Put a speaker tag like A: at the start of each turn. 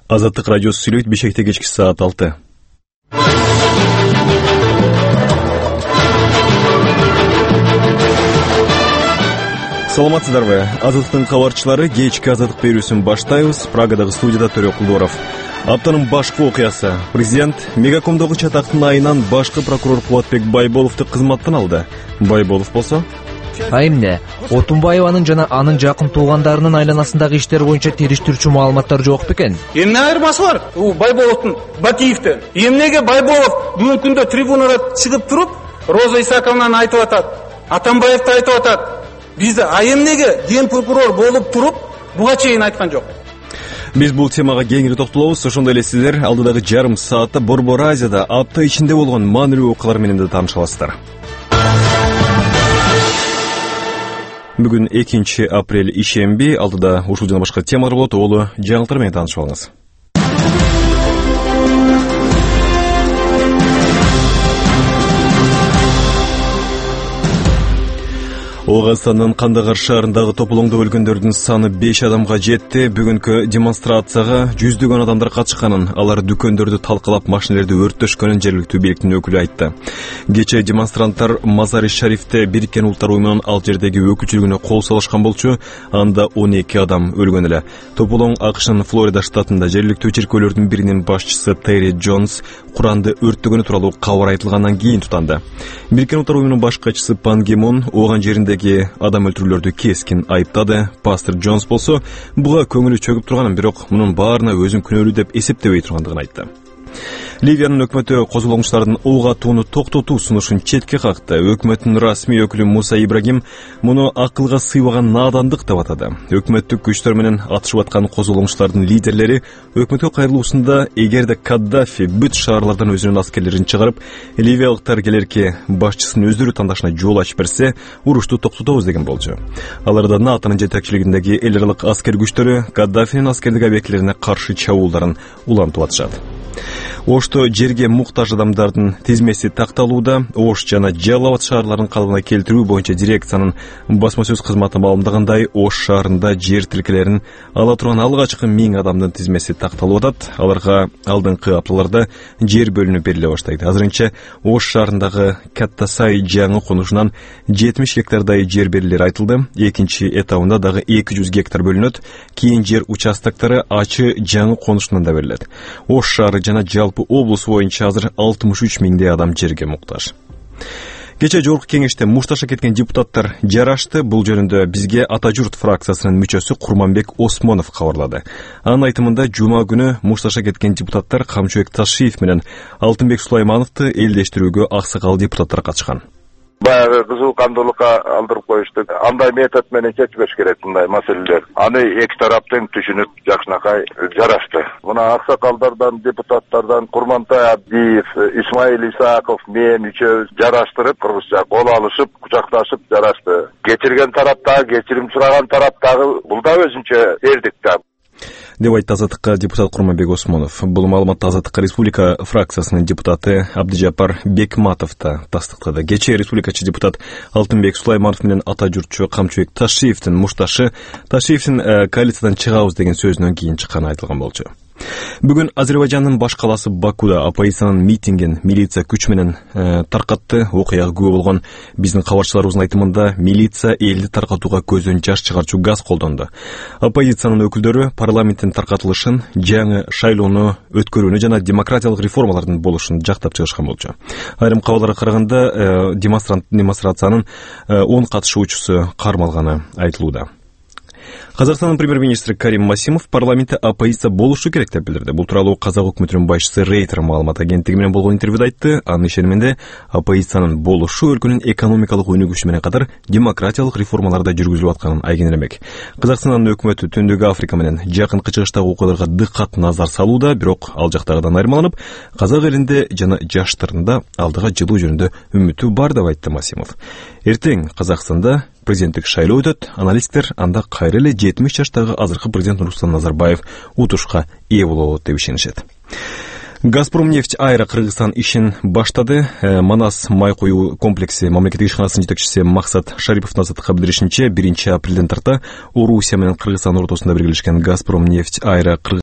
A: Азаттык радиосу сүйлөйт. Бишкекте кечки саат 6. Саламатсыздарбы? Азаттыктын кабарчылары кечки азаттык берүүсүн баштайбыз. Прагадагы студияда Төрө Кулдоров. Аптанын башкы окуясы. Президент Мегакомдогу чатактын айынан башкы прокурор Кубатбек Байболовду кызматтан алды. Байболов болсо
B: Эмне, Отунбаеванын жана анын жакын туугандарынын айланасындагы иштер боюнча териштирүүчү маалыматтар жок бекен?
C: Эмне айырмасы бар? Байболовдун Батиевден. Эмнеге Байболов бүгүнкү күндө трибунада чыгып туруп, Роза Исаковнаны айтып атат, Атамбаевди айтып атат. Бизде эмнеге ген прокурор болуп туруп, буга чейин айткан жок?
A: Биз бул темага кеңири токтолобуз. Ошондой эле сиздер алдыдагы жарым саатта Борбор Азияда апта ичинде болгон маанилүү окуялар менен да тааныша аласыздар. Бүгүн 2 апрель ишемби. Алдыда ушул жана башка темалар болот. Олу жаңылыктар менен таанышып алыңыз. Оғастанын Кандагар шаарындагы тополоңдо өлгөндөрдүн саны 5 адамга жетти. Бүгүнкү демонстрацияга жүздөгөн адамдар катышканын, алар дүкөндөрдү талкалап, машинелерди өрттөшкөнүн жергиликтүү бийликтин өкүлү айтты. Кече демонстранттар Мазари Шарифте Бириккен Улуттар уюмунун ал жердеги өкүлчүлүгүнө кол салышкан болчу. Анда 12 адам өлгөн эле. Тополоң АКШнын Флорида штатында жергиликтүү чиркөөлөрдүн биринин башчысы Терри Джонс Куранды өрттөгөнү тууралуу кабар айтылгандан кийин тутанды. Бириккен Улуттар уюмунун баш катчысы Пан Ги Мун ооган жеринде адам өлтүрүүлөрдү кескин айыптады. Пастор Джонс болсо буга көңүлү чөгүп турганын, бирок мунун баарына өзүн күнөөлүү деп эсептебей тургандыгын айтты. Ливиянын өкмөтү козголоңчулардын ок атууну токтотуу сунушун четке какты. Өкмөттүн расмий өкүлү Муса Ибрагим муну акылга сыйбаган наадандык деп атады. Өкмөттүк күчтөр менен атышып аткан козголоңчулардын лидерлери өкмөткө кайрылуусунда эгерде Каддафи бүт шаарлардан өзүнүн аскерлерин чыгарып, ливиялыктар келерки башчысын өздөрү тандашына жол ачып берсе, урушту токтотобуз деген болчу. Аларда НАТОнун жетекчилигиндеги эл аралык аскер күчтөрү Каддафинин аскердик объектилерине каршы чабуулдарын улантып атышат. Ошто жерге муктаж адамдардын тизмеси такталууда. Ош жана Жалал Абад шаарларын калыбына келтирүү боюнча дирекциянын басма сөз кызматы маалымдагандай, Ош шаарында жер тилкелерин ала турган алгачкы 1000 адамдын тизмеси такталып атат. Аларга алдыңкы апталарда жер бөлүнүп бериле баштайт. Азырынча Ош шаарындагы Каттасай жаңы конушунан 70 гектардай жер берилери айтылды. Экинчи этабында дагы 200 гектар бөлүнөт. Кийин жер участоктары ачы жаңы конушунан да берилет. Ош шаары жана жалпы облус боюнча азыр 63 миңдей адам жерге муктаж. Кече жогорку кеңеште мушташа кеткен депутаттар жарашты. Бул жөнүндө бизге Ата журт фракциясынын мүчөсү Курманбек Осмонов кабарлады. Анын айтымында жума күнү мушташа кеткен депутаттар Камчыбек Ташиев менен Алтынбек Сулаймановду элдештирүүгө аксакал депутаттар катышкан.
D: Баягы кызыл кандуулукка алдырып коюшту. Андай метод менен чечпеш керек мындай маселелер. Аны эки тараптын түшүнүп жакшынакай жарашты. Мына аксакалдардан, депутаттардан Курмантай Абдиев, Исмаил Исаков, мен үчөөбүз жараштырып, кыргызча кол алышып, кучакташып жарашты. Кечирген тараптагы, кечирим сураган тараптагы бул да өзүнчө эрдик да.
A: Деп айтты Азаттыкка депутат Курманбек Осмонов. Бул маалыматты Азаттыкка Республика фракциясынын депутаты Абдыжапар Бекматов да тастыктады. Кечээ республикачы депутат Алтынбек Сулайманов менен Ата журтчу Камчыбек Ташиевдин мушташы Ташиевдин коалициядан чыгабыз деген сөзүнөн кийин чыкканы айтылган болчу. Бүгүн Азербайжандын баш каласы Бакуда оппозициянын митингин милиция күч менен таркатты. Окуяга күбө болгон биздин кабарчыларыбыздын айтымында милиция элди таркатууга көздөн жаш чыгарчу газ колдонду. Оппозициянын өкүлдөрү парламенттин таркатылышын, жаңы шайлоону өткөрүүнү жана демократиялык реформалардын болушун жактап чыгышкан болчу. Айрым кабарларга караганда демонстрациянын 10 катышуучусу кармалганы айтылууда. Казакстандын премьер-министри Карим Масимов парламентте оппозиция болушу керек деп билдирди. Бул тууралуу Казак өкмөтүнүн башчысы Рейтер маалымат агенттиги менен болгон интервьюда айтты. Анын ишениминде оппозициянын болушу өлкөнүн экономикалык өнүгүшү менен катар демократиялык реформаларда жүргүзүлүп атканын айгинелемек. Казакстандын өкмөтү Түндүк Африка менен жакынкы чыгыштагы окуяларга дыккат назар салууда, бирок ал жактагыдан айырмаланып, казак элинде жана жаштарында алдыга жылуу жөнүндө үмүтү бар деп айтты Масимов. Эртең Казакстанда президенттик шайлоо өтөт. Аналисттер анда кайра эле 70 жаштагы азыркы президент Нурсултан Назарбаев утушка ээ болот деп ишенишет. Газпромнефть Айра Кыргызстан ишин баштады. Манас май куюу комплекси мамлекеттик ишканасынын жетекчиси Максат Шариповдун Азаттыкка билдиришинче, 1 апрелден тарта Орусия менен Кыргызстан ортосунда биргелешкен Газпромнефть Айра